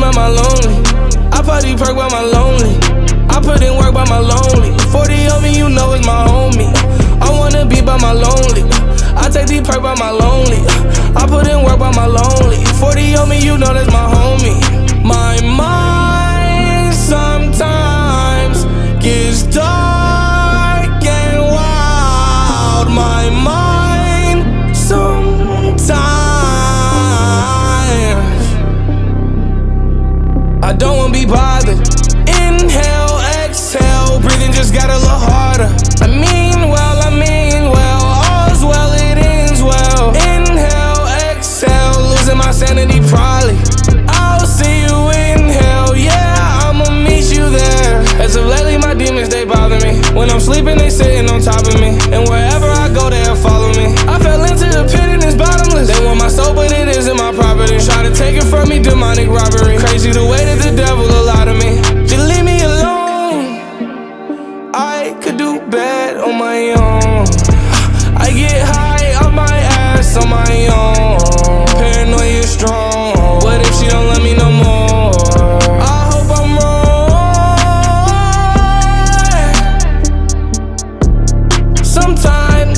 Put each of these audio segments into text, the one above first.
by my lonely. I party perk by my lonely. I put in work by my lonely. 40 on me, you know it's my homie. I wanna be by my lonely. I take the perk by my lonely. I put in work by my lonely. 40 on me, you know that's my homie. My mind sometimes gets dark and wild. My mind sometimes. I don't wanna be bothered. Inhale, exhale, breathing just got a little harder. I mean well, all's well, it ends well. Inhale, exhale, losing my sanity probably. I'll see you in hell, yeah, I'ma meet you there. As of lately, my demons, they bother me. When I'm sleeping, they sitting on top of me. And wherever I go, they'll follow me. I fell into the pit and it's bottomless. They want my soul, but it isn't my property. Try to take it from me, demonic robbery. Crazy the way that the devil allowed of me. Just leave me alone. I could do bad on my own. I get high off my ass on my own. Paranoia is strong. What if she don't love me no more? I hope I'm wrong. Sometimes.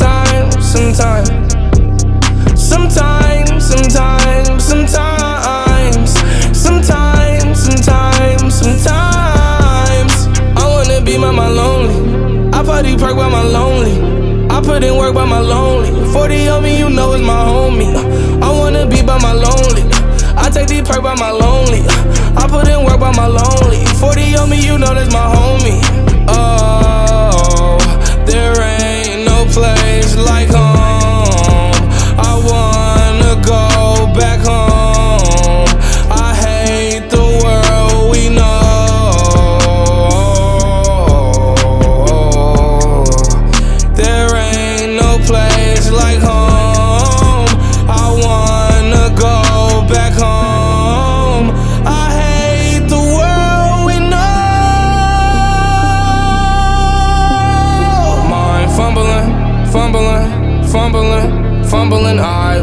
I wanna be by my lonely. I party perk by my lonely. I put in work by my lonely. 40 on me, you know it's my homie. I wanna be by my lonely. I take the perk by my lonely. I put in work by my lonely. 40 on me, you know that's my homie. Oh, there ain't no place like home. I wanna go back home. I hate the world we know. There ain't no place like home. I wanna go back home. I hate the world we know. Mind fumbling. I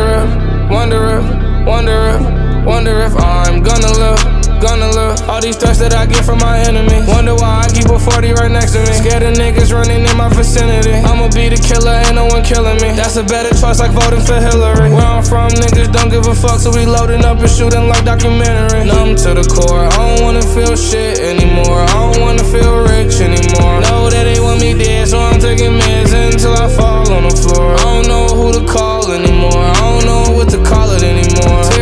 wonder if I'm gonna live. All these threats that I get from my enemies. Wonder why I keep a 40 right next to me. Scared of niggas running in my vicinity. I'ma be the killer, ain't no one killing me. That's a better choice, like voting for Hillary. Where I'm from, niggas don't give a fuck, so we loading up and shooting like documentary. Numb to the core, I don't wanna feel shit anymore. I don't wanna feel rich anymore. Know that they want me dead, so I'm taking meds until I fall on the floor. I don't know who to call anymore. I don't know what to call it anymore.